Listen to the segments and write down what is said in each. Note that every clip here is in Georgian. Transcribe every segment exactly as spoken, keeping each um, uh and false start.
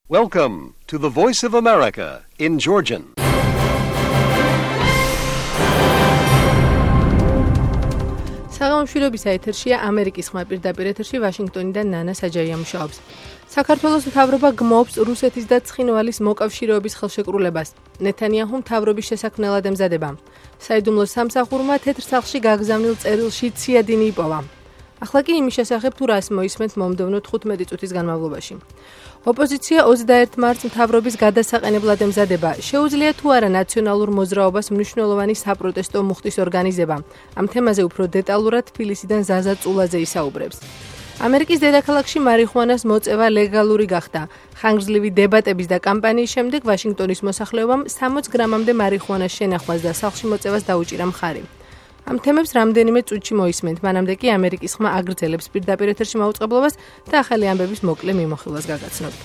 Welcome to the Voice of America in Georgian. საღამოშვილობის ეთერშია ამერიკის ხმა პირდაპირ ეთერში ვაშინგტონიდან ნანა საჯაია მუშაობს. საქართველოს მთავრობა გმობს რუსეთის და ცხინვალის მოკავშირეობის ხელშეკრულებას. ნეთანიაჰუ მთავრობის შესაქმნელად ემზადება. საიდუმლო სამსახურმა თეთრ სახლში გაგზავნილ წერილში ციადინი იპოვა. ახლა კი იმის შესახებ თუ რას მოისმენთ მომდევნო თხუთმეტი წუთის განმავლობაში. ოპოზიცია ოცდაერთ მარტს მთავრობის გადასაყენებლად ემზადება. შეუძლია თუ არა ნაციონალურ მოძრაობას მნიშვნელოვანი საპროტესტო მუხტის ორგანიზება. ამ თემაზე უფრო დეტალურად თბილისიდან ზაზა წულაძე ისაუბრებს. ამერიკის დედაქალაქში მარიხუანას მოწევა ლეგალური გახდა. ხანგრძლივი დებატების და კამპანიის შემდეგ ვაშინგტონის მოსახლეობამ სამოცი გრამამდე მარიხუანას შენახვას და სახლში მოწევას დაუჭირა მხარი. ამ თემებს რამდენიმე წუთში მოისმენთ, მანამდე კი ამერიკის ხმა აგრძელებს პირდაპირ ეთერში მაუწყებლობას და ახალი ამბების მოკლე მიმოხილვას გაგაცნობთ.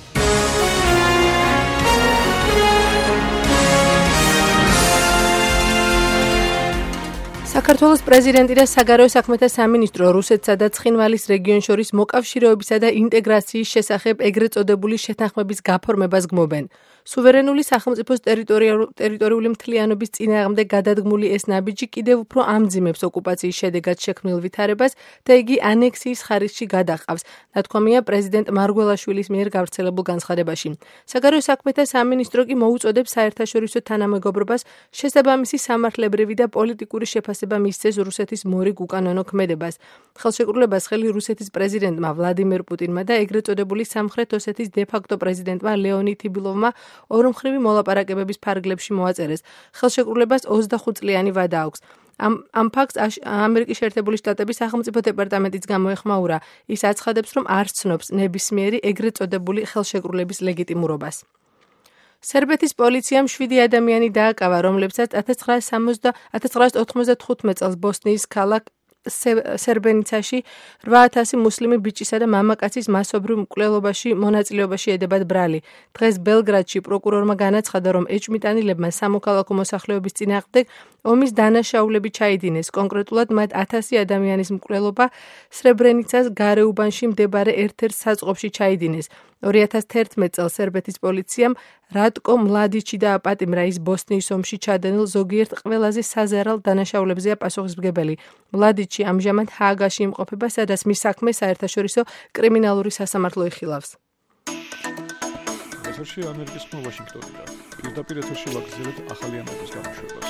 საქართველოს პრეზიდენტი და საგარეო საქმეთა სამინისტრო რუსეთსა და ცხინვალის რეგიონს შორის მოკავშირეობისა და ინტეგრაციის შესახებ ეგრეთ წოდებული შეთანხმების გაფორმებას გმობენ. სუვერენული სახელმწიფოს ტერიტორიული მთლიანობის წინააღმდეგ გადადგმული ეს ნაბიჯი კიდევ უფრო ამძიმებს ოკუპაციის შედეგად შექმნილ ვითარებას და იგი ანექსიის ხარისხში გადაჰყავს, ნათქვამია პრეზიდენტ მარგველაშვილის მიერ გავრცელებულ განცხადებაში. საგარეო საქმეთა სამინისტრო კი მოუწოდებს საერთაშორისო თანამეგობრობას შესაბამისი სამართლებრივი და პოლიტიკური შეფასება მისცეს რუსეთის მორიგ უკანონო ქმედებას. ხელშეკრულებას ხელი რუსეთის პრეზიდენტმა ვლადიმერ პუტინმა და ეგრეთ წოდებული სამხრეთ ოსეთის დე-ფაქტო პრეზიდენტმა ლეონიდ თიბილოვმა ორმხრივი მოლაპარაკებების ფარგლებში მოაწერეს. ხელშეკრულებას ოცდახუთ წლიანი ვადა აქვს. ამ ამ ფაქტს ამერიკის შეერთებული შტატების სახელმწიფო დეპარტამენტიც გამოეხმაურა. ის აცხადებს, რომ არ ცნობს ნებისმიერი ეგრეთ წოდებული ხელშეკრულების ლეგიტიმურობას. სერბეთის პოლიციამ შვიდი ადამიანი დააკავა, რომლებსაც ათას ცხრაასი ოთხმოცდათხუთმეტ წელს ბოსნიის ქალაქ სერბენიცაში რვაათასი მუსლიმი ბიჭისა და მამაკაცის მასობრივ მკვლელობაში მონაწილეობაში ედებათ ბრალი. დღეს ბელგრადში პროკურორმა განაცხადა, რომ ეჭვმიტანილებმა სამოქალაქო მოსახლეობის წინააღმდეგ ომის დანაშაულები ჩაიდინეს. კონკრეტულად მათ ათასი ადამიანის მკვლელობა სრებრენიცას გარეუბანში მდებარე ერთ-ერთ საწყობში ჩაიდინეს. ორი ათას თერთმეტ წელს სერბეთის პოლიციამ რატკო მლადიჩი დააპატიმრა, ის ბოსნიის ომში ჩადენილ ზოგიერთ ყველაზე საზარალ დანაშაულებზეა პასუხისმგებელი. მლადიჩი ამჟამად ჰააგაში იმყოფება, სადაც მის საქმეს საერთაშორისო კრიმინალური სასამართლო იხილავს. ეთერში ამერიკის ხმა ვაშინგტონიდან. პირდაპირ ეთერში ვაგრძელებთ ახალი ამბების გამოშვებას.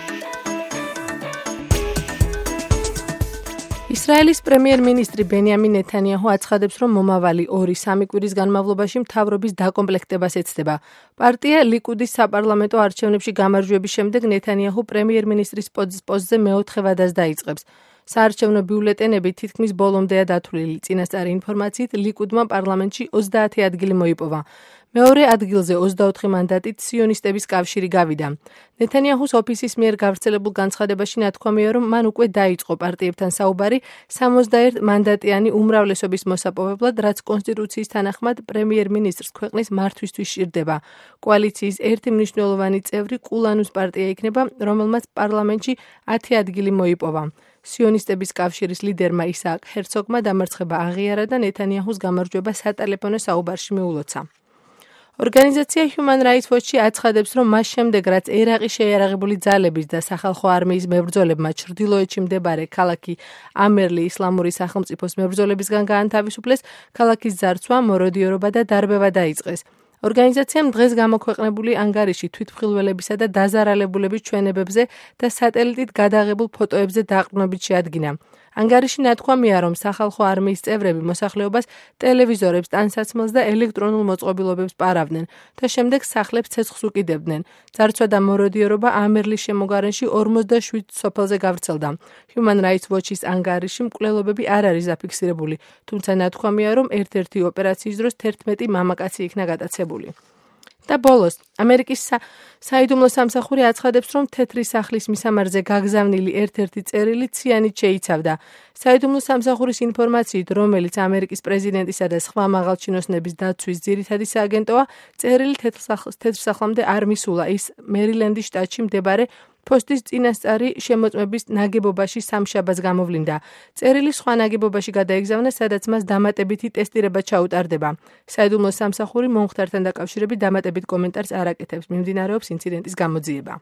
ისრაელის პრემიერ-მინისტრი ბენიამინ ნეთანიაჰუ აცხადებს, რომ მომავალი ორი-სამი კვირის განმავლობაში მთავრობის დაკომპლექტებას ეცდება. პარტია ლიკუდის საპარლამენტო არჩევნებში გამარჯვების შემდეგ ნეთანიაჰუ პრემიერ-მინისტრის პოსტზე მეოთხე ვადას დაიწყებს. საარჩევნო ბიულეტენები თითქმის ბოლომდეა დათვლილი. წინასწარი ინფორმაციით ლიკუდმა პარლამენტში ოცდაათი ადგილი მოიპოვა. მეორე ადგილზე ოცდაოთხი მანდატით სიონისტების კავშირი გავიდა. ნეთანიაჰუს ოფისის მიერ გავრცელებულ განცხადებაში ნათქვამია, რომ მან უკვე დაიწყო პარტიებთან საუბარი სამოცდაერთ მანდატიანი უმრავლესობის მოსაპოვებლად, რაც კონსტიტუციის თანახმად პრემიერ-მინისტრს ქვეყნის მართვისთვის სჭირდება. კოალიციის ერთი მნიშვნელოვანი წევრი კულანუს პარტია იქნება, რომელმაც პარლამენტში ათი ადგილი მოიპოვა. სიონისტების კავშირის ლიდერმა ისააკ ჰერცოგმა დამარცხება აღიარა და ნეთანიაჰუს გამარჯვება სატელეფონო საუბარში მიულოცა. ორგანიზაცია Human Rights Watch-ი აცხადებს, რომ მას შემდეგ, რაც ერაყის შეიარაღებული ძალების და სახალხო არმიის მებრძოლებმა ჩრდილოეთში მდებარე ქალაქი ამერლი ისლამური სახელმწიფოს მებრძოლებისგან გაანთავისუფლეს, ქალაქის ძარცვა, მოროდიორობა და დარბევა დაიწყეს. ორგანიზაციამ დღეს გამოქვეყნებული ანგარიში თვითმხილველებისა და დაზარალებულების ჩვენებებზე და სატელიტით გადაღებულ ფოტოებზე დაყრდნობით შეადგინა. ანგარიში ნათქვამია, რომ სახალხო არმიის წევრები მოსახლეობას ტელევიზორებს, ტანსაცმელს და ელექტრონულ მოწყობილობებს პარავდნენ და შემდეგ სახლებს ცეცხლს უკიდებდნენ. ძარცვა და მოროდიორობა ამერლის შემოგარენში ორმოცდაშვიდ სოფელზე გავრცელდა. Human Rights Watch-ის ანგარიში მკვლელობები არ არის დაფიქსირებული, თუმცა ნათქვამია, რომ ერთ-ერთი ოპერაციის დროს თერთმეტი მამაკაცი იქნა გატაცებული. და ბოლოს, ამერიკის საიდუმლო სამსახური აცხადებს, რომ თეთრი სახლის მისამართზე გაგზავნილი ერთ-ერთი წერილი ციანით შეიცავდა. საიდუმლო სამსახურის ინფორმაციით, რომელიც ამერიკის პრეზიდენტისა და სხვა მაღალჩინოსნების დაცვის ძირითადი სააგენტოა, წერილი თეთრ სახლამდე არ მისულა. ის მერილენდის შტატში მდებარე ფოსტის წინასწარი შემოწმების ნაგებობაში სამშაბათს გამოვლინდა. წერილი სხვა ნაგებობაში გადაეგზავნა, სადაც მას დამატებითი ტესტირება ჩაუტარდება. საიდუმლო სამსახური მომხდართან დაკავშირებით დამატებით კომენტარს არ აკეთებს. მიმდინარეობს ინციდენტის გამოძიება.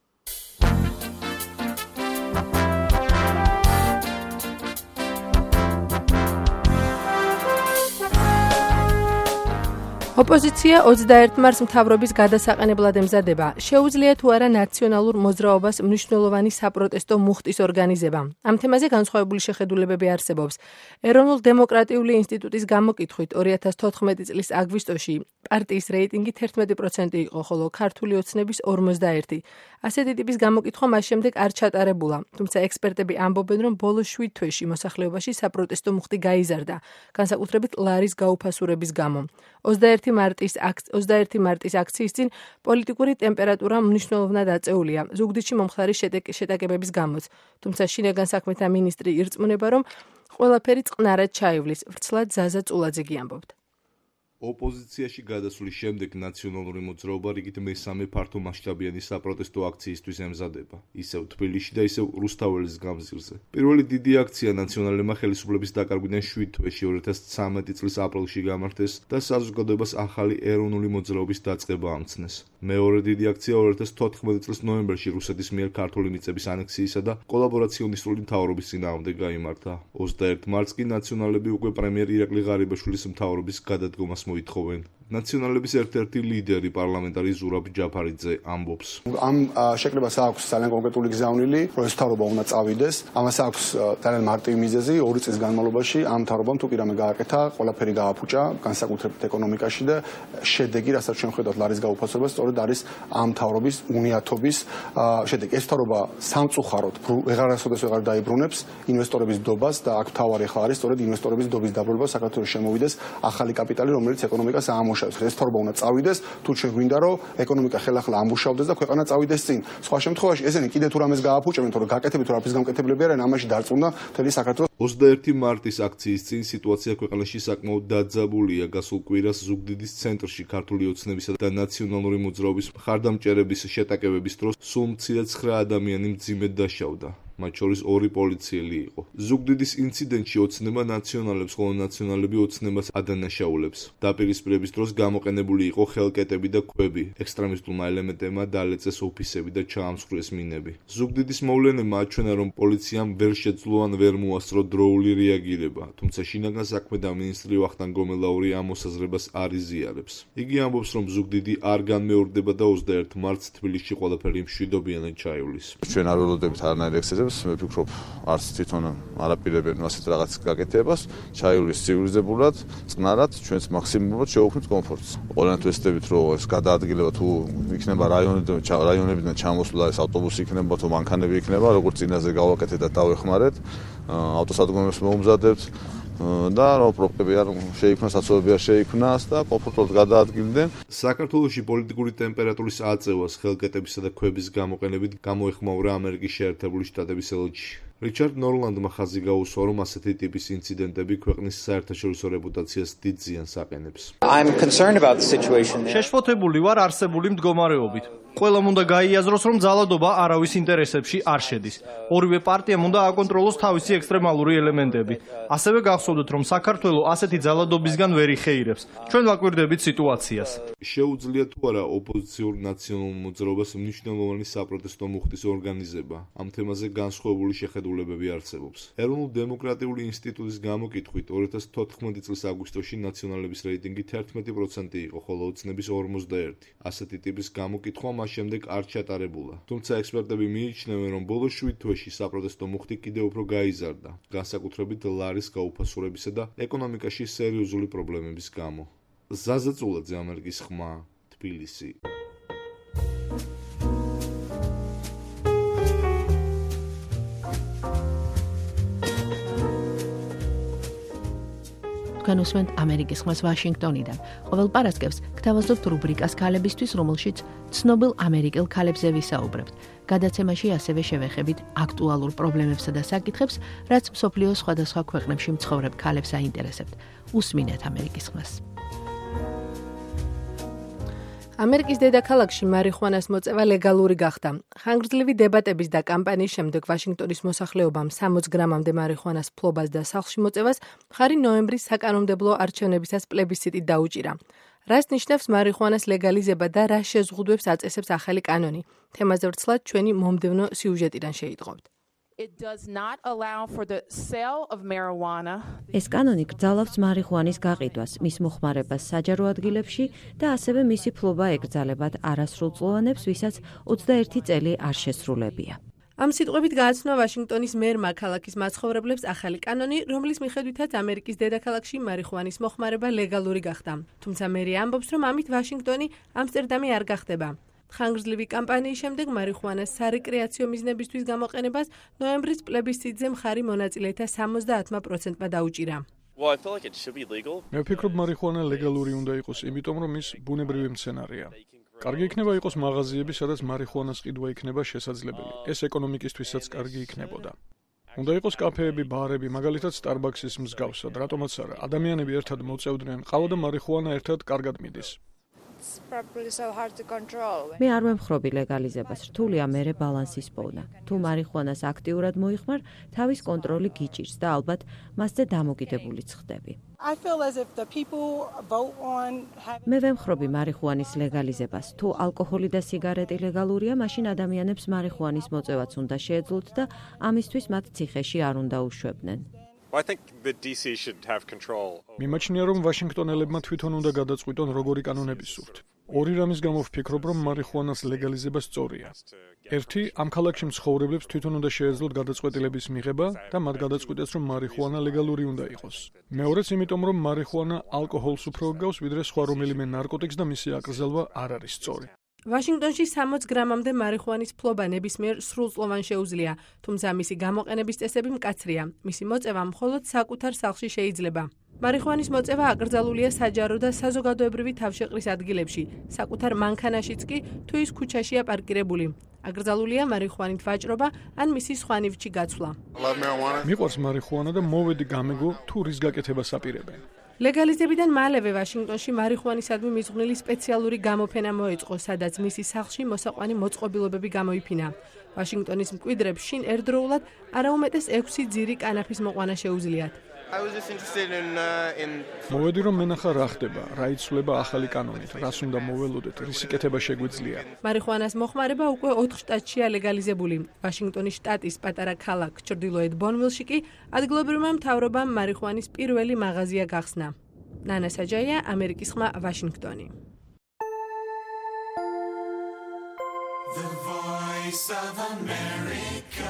ოპოზიცია ოცდაერთ მარტს მთავრობის გადასაყენებლად ემზადება. შეუძლია თუ არა ნაციონალურ მოძრაობას მნიშვნელოვანი საპროტესტო მუხტის ორგანიზება. ამ თემაზე განსხვავებული შეხედულებები არსებობს. ეროვნულ დემოკრატიული ინსტიტუტის გამოკითხვით ორი ათას თოთხმეტი წლის აგვისტოში პარტიის რეიტინგი თერთმეტი პროცენტი იყო, ხოლო ქართული ოცნების ორმოცდაერთი. ასეთი ტიპის გამოკითხვა მას შემდეგ არ ჩატარებულა. თუმცა ექსპერტები ამბობენ, რომ ბოლო შვიდ თვეში მოსახლეობაში საპროტესტო მუხტი გაიზარდა, განსაკუთრებით ლარის გაუფასურების გამო. ოცდაერთი მარტის აქციის წინ პოლიტიკური ტემპერატურა მნიშვნელოვნად აწეულია, ზუგდიდში მომხდარი შეტაკებების გამოც. თუმცა შინაგან საქმეთა მინისტრი ირწმუნება, რომ ყველაფერი წყნარად ჩაივლის. ვრცლად ზაზა წულაძე ამბობთ. ოპოზიციაში გადასვლის შემდეგ ნაციონალური მოძრაობა რიგით მესამე ფართო მასშტაბიანი საპროტესტო აქციისთვის ემზადება, ისევ თბილისში და ისევ რუსთაველის გამზირზე. პირველი დიდი აქცია ნაციონალებმა ხელისუფლების დაკარგვიდან შვიდ თვეში ორი ათას ცხრამეტი წლის აპრილში გამართეს და საზოგადოებას ახალი ეროვნული მოძრაობის დაწყება ამცნეს. მეორე დიდი აქცია ორი ათას თოთხმეტი წლის ნოემბერში რუსეთის მიერ ქართული მიწების ანექსიისა და კოლაბორაციონისტული მთავრობის წინააღმდეგ გაიმართა. ოცდაერთ მარტს კი ნაციონალები უკვე პრემიერ ირაკლი ღარიბაშვილის მთავრობის გადადგომას მოითხოვენ. ნაციონალების ერთ-ერთი ლიდერი პარლამენტარი ზურაბ ჯაფარიძე ამბობს. ამ შეკრებას აქვს ძალიან კონკრეტული გზავნილი, რომ ეს მთავრობა უნდა წავიდეს. ამას აქვს ძალიან მარტივი მიზეზი, ორი წლის განმავლობაში ამ მთავრობამ თუ კი რამე გააკეთა, ყველაფერი გააფუჭა, განსაკუთრებით ეკონომიკაში და შედეგი, რასაც ჩვენ ხედავთ ლარის გაუფასებას, სწორედ არის ამ მთავრობის უნიათობის შედეგი. ეს მთავრობა სამწუხაროდ ვეღარასოდეს ვეღარ დაიბრუნებს ინვესტორების დობას და აქ მთავარი ხარ არის სწორედ ინვესტორების დობის დაბრუნება, საქართველოს შემოვიდეს ახალი კაპიტალი, რომელიც ეკონომიკას ამუშავებს. ეს თორობა უნდა წავიდეს, თუ ჩვენ გვინდა რომ ეკონომიკა ხელახლა ამუშავდეს და ქვეყანა წავიდეს წინ. სხვა შემთხვევაში ესენი კიდე თუ რამეს გააფუჭებენ, თორე გაკეთებით თუ რაფის გამკეთებლები არიან, ამაში დარწმუნდა მთელი საქართველოს. ოცდაერთი მარტის აქციის წინ სიტუაცია ქვეყანაში საკმაოდ დაძაბულია. გასულ კვირას ზუგდიდის ცენტრში ქართული ოცნებისა და ნაციონალური მოძრაობის მხარდამჭერების შეტაკებების დროს სულ მცირე ცხრა ადამიანი მძიმედ დაშავდა. მათ შორის ორი პოლიციელი იყო. ზუგდიდის ინციდენტში ოცნება ნაციონალებს, ხოლო ნაციონალები ოცნებას ადანაშაულებს. დაპირისპირების დროს გამოყენებული იყო ხელკეტები და ქვები. ექსტრემისტულმა ელემენტებმა დაალეწეს ოფისები და ჩაამსხვრიეს მინები. ზუგდიდის მოვლენებმა აჩვენა, რომ პოლიციამ ვერ შეძლო ან ვერ მოასწრო დროული რეაგირება, თუმცა შინაგან საქმეთა მინისტრი ვახტანგ გომელაური ამ მოსაზრებას არ იზიარებს. იგი ამბობს, რომ ზუგდიდი არ განმეორდება და ოცდაერთ მარტს თბილისში ყველაფერი მშვიდობიანად ჩაივლის. ჩვენ არ ველოდებით არანაირ ექსცესებს, მე ვფიქრობ, არც თვითონ არაპირებენ ასეთ რაღაც გაკეთებას, ჩაივლის ცივილიზებულად, წყნარად, ჩვენს მაქსიმუმად შევუქმნით კომფორტს. ყველანაირად ვესწრებით, რომ ეს გადაადგილება თუ იქნება რაიონებიდან, რაიონებიდან ჩამოსვლა, ეს ავტობუსი იქნება, თუ მანქანები იქნება, როგორც წინაზე გავაკეთეთ და დავეხმარეთ, ავტოსადგომებს მოუმზადებთ და რომ პრობლემები არ შეიქმნას, საცობები არ შეიქმნას და კომფორტულად გადაადგილდნენ. საქართველოში პოლიტიკური ტემპერატურის აწევას ხელკეტებისა და ქვების გამოყენებით გამოეხმაურა ამერიკის შეერთებული შტატების ელჩი. რიჩარდ ნორლანდმა ხაზი გაუსვა, რომ ასეთი ტიპის ინციდენტები ქვეყნის საერთაშორისო რეპუტაციას დიდ ზიანს აყენებს. შეშფოთებული ვარ არსებული მდგომარეობით. ყველამ უნდა გაიაზროს, რომ ძალადობა არავის ინტერესებში არ შედის. ორივე პარტიამ უნდა აკონტროლოს თავისი ექსტრემალური ელემენტები. ასევე გახსოვდეთ, რომ საქართველო ასეთი ძალადობისგან ვერ იხეირებს. ჩვენ ვაკვირდებით სიტუაციას. შეუძლია თუ არა ოპოზიციურ ნაციონალურ მოძრაობას მნიშვნელოვანი საპროტესტო მუხტის ორგანიზება. ამ თემაზე განსხვავებული შეხედულებები არსებობს. ეროვნულ დემოკრატიული ინსტიტუტის გამოკითხვით ორი ათას თოთხმეტი წლის აგვისტოში ნაციონალების რეიტინგი თერთმეტი პროცენტი იყო, ხოლო ოცნების ორმოცდაერთი. ასეთი ტიპის გამოკითხვა მას შემდეგ არ ჩატარებულა. თუმცა ექსპერტები მიიჩნევენ, რომ ბოლო შვიდ თვეში საპროტესტო მუხტი კიდევ უფრო გაიზარდა, განსაკუთრებით ლარის გაუფასურებისა და ეკონომიკაში სერიოზული პრობლემების გამო. ზაზა წულაძე, ამერიკის ხმა, თბილისი. თქვენ უსმენთ ამერიკის ხმას ვაშინგტონიდან. ყოველ პარასკევს გთავაზობთ რუბრიკას ქალებისთვის, რომელშიც ცნობილ ამერიკელ ქალებზე ვისაუბრებთ. გადაცემაში ასევე შევეხებით აქტუალურ პრობლემებსა და საკითხებს, რაც მსოფლიოს სხვადასხვა ქვეყნებში მცხოვრებ ქალებს აინტერესებთ. უსმინეთ ამერიკის ხმას. ამერიკის დედაქალაქში მარიხუანას მოწევა ლეგალური გახდა. ხანგრძლივი დებატების და კამპანიის შემდეგ ვაშინგტონის მოსახლეობამ სამოცი გრამამდე მარიხუანას ფლობას და სახლში მოწევას მხარი ნოემბრის საკანონმდებლო არჩევნებისას პლებისციტით დაუჭირა. რას ნიშნავს მარიხუანას ლეგალიზება და რა შეზღუდვებს აწესებს ახალი კანონი? თემაზე ვრცლად ჩვენი მომდევნო სიუჟეტიდან შეიტყობთ. It does not allow for the sale of marijuana. ეს კანონი გრძალავს მარიხუანის გაყიდვას, მის მოხმარებას საჯარო ადგილებში და ასევე მისი ფლობა ეკრძალებათ არასრულწლოვანებს, ვისაც ოცდაერთი წელი არ შესრულებია. ამ სიტყვებით გააცნო ვაშინგტონის მერმა ქალაქის მაცხოვრებლებს ახალი კანონი, რომლის მიხედვითაც ამერიკის დედაქალაქში მარიხუანის მოხმარება ლეგალური გახდა. თუმცა მერი ამბობს, რომ ამით ვაშინგტონი ამსტერდამი არ გახდება. ხანგრძლივი კამპანიის შემდეგ მარიხუანას სარეკრეაციო მიზნებისთვის გამოყენებას ნოემბრის პლებისციტზე მხარი მონაწილეთა სამოცდაათმა პროცენტმა დაუჭირა. მე ვფიქრობ, მარიხუანა ლეგალური უნდა იყოს, იმიტომ რომ ის ბუნებრივი მცენარეა. კარგი იქნება იყოს მაღაზიები, სადაც მარიხუანას ყიდვა იქნება შესაძლებელი. ეს ეკონომიკისთვისაც კარგი იქნებოდა. უნდა იყოს კაფეები, ბარები, მაგალითად Starbucks-ის მსგავსად, რატომაც არა. ადამიანები ერთად მოწევდნენ, ყავა და მარიხუანა ერთად კარგად მიდის. მე არ ვემხრობი ლეგალიზებას, რთულია მერე ბალანსის პოვნა. თუ მარიხუანას აქტიურად მოიხმარ, თავის კონტროლი გიჭირს და ალბათ მასზე დამოკიდებულიც ხდები. მე ვემხრობი მარიხუანის ლეგალიზებას. თუ ალკოჰოლი და სიგარეტი ლეგალურია, მაშინ ადამიანებს მარიხუანის მოწევაც უნდა შეეძლოთ და ამისთვის მათ ციხეში არ უნდა უშვებდნენ. მიმაჩნია, რომ ვაშინგტონელებმა თვითონ უნდა გადაწყვიტონ, როგორი კანონები სურთ. ორი რამის გამო ვფიქრობ, რომ მარიხუანას ლეგალიზება სწორია. ერთი, ამ ქალაქში მცხოვრებლებს თვითონ უნდა შეეძლოთ გადაწყვეტილების მიღება და მათ გადაწყვიტეს, რომ მარიხუანა ლეგალური უნდა იყოს. მეორეც, იმიტომ რომ მარიხუანა ალკოჰოლს უფრო გავს, ვიდრე სხვა რომელიმე ნარკოტიკს და მისი აკრძალვა არ არის სწორი. ვაშინგტონში სამოცი გრამამდე მარიხუანის ფლობა ნებისმიერ სრულწლოვან შეუძლია, თუმცა მისი გამოყენების წესები მკაცრია. მისი მოწევა მხოლოდ საკუთარ სახლში შეიძლება. მარიხუანის მოწევა აკრძალულია საჯარო და საზოგადოებრივი თავშეყრის ადგილებში, საკუთარ მანქანაშიც კი, თუ ის ქუჩაშია პარკირებული. აკრძალულია მარიხუანით ვაჭრობა ან მისი სხვა ნივთში გაცვლა. მიყვარს მარიხუანა და მოვედი გამეგო, თუ რის გაკეთებას აპირებენ. ლეგალიზებიდან მალევე ვაშინგტონში მარიხუანისადმი მიზღვნილი სპეციალური გამოფენა მოეწყო, სადაც მისი სახლში მოსაყვანი მოწყობილობები გამოიფინა. ვაშინგტონის მკვიდრებს შინ ერთდროულად არაუმეტეს ექვსი ძირი კანაფის მოყვანა შეუძლიათ. მოვედი რომ მენახა რა ხდება, რა იცვლება ახალი კანონით, რას უნდა მოველოდეთ, რისი კეთება შეგვიძლია. მარიხუანას მოხმარება უკვე ოთხ შტატშია ლეგალიზებული. ვაშინგტონის შტატის პატარა ქალაქ ჩრდილოეთ ბონვილში კი ადგილობრივმა მთავრობამ მარიხუანის პირველი მაღაზია გახსნა. ნანა საჯაია, ამერიკის ხმა, ვაშინგტონი. The Voice of America.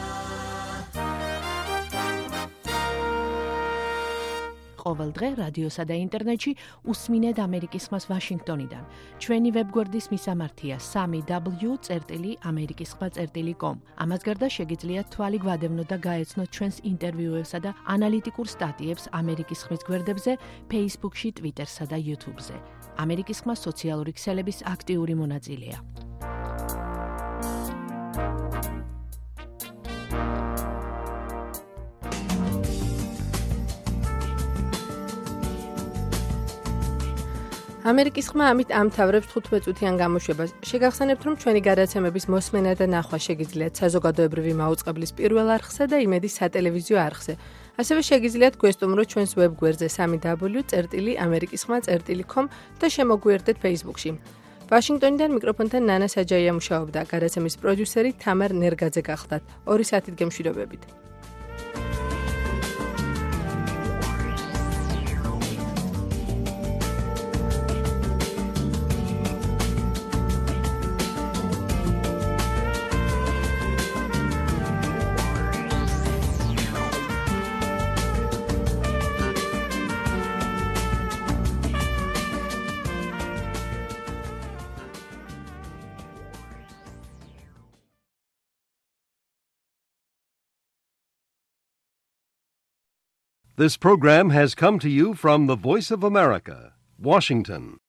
ყოველ დღე რადიოსა და ინტერნეტში უსმინეთ ამერიკის ხმას ვაშინგტონიდან. ჩვენი ვებგვერდის მისამართია სამი დაბლიუ წერტილი ამერიკის ხმა წერტილი კომ. ამას გარდა შეგიძლიათ თვალი გვადევნოთ და გაეცნოთ ჩვენს ინტერვიუებსა და ანალიტიკურ სტატიებს ამერიკის ხმის გვერდებზე, Facebook-ში, Twitter-სა და YouTube-ზე. ამერიკის ხმა სოციალური ქსელების აქტიური მონაწილეა. ამერიკის ხმა ამით ამთავრებს თხუთმეტ წუთიან გამოშვებას. შეგახსენებთ, რომ ჩვენი გადაცემების მოსმენა და ნახვა შეგიძლიათ საზოგადოებრივი მაუწყებლის პირველ არხსა და იმედის სატელევიზიო არხზე. ასევე შეგიძლიათ გვესტუმროთ ჩვენს ვებგვერდზე სამი დაბლიუ წერტილი ამერიკის ხმა წერტილი კომ და შემოგვიერთდეთ Facebook-ში. ვაშინგტონიდან მიკროფონთან ნანა საჯაია მუშაობდა, გადაცემის პროდიუსერი თამარ ნერგაძე გახლდათ. ორი საათით გემშვიდობებით. This program has come to you from the Voice of America, Washington.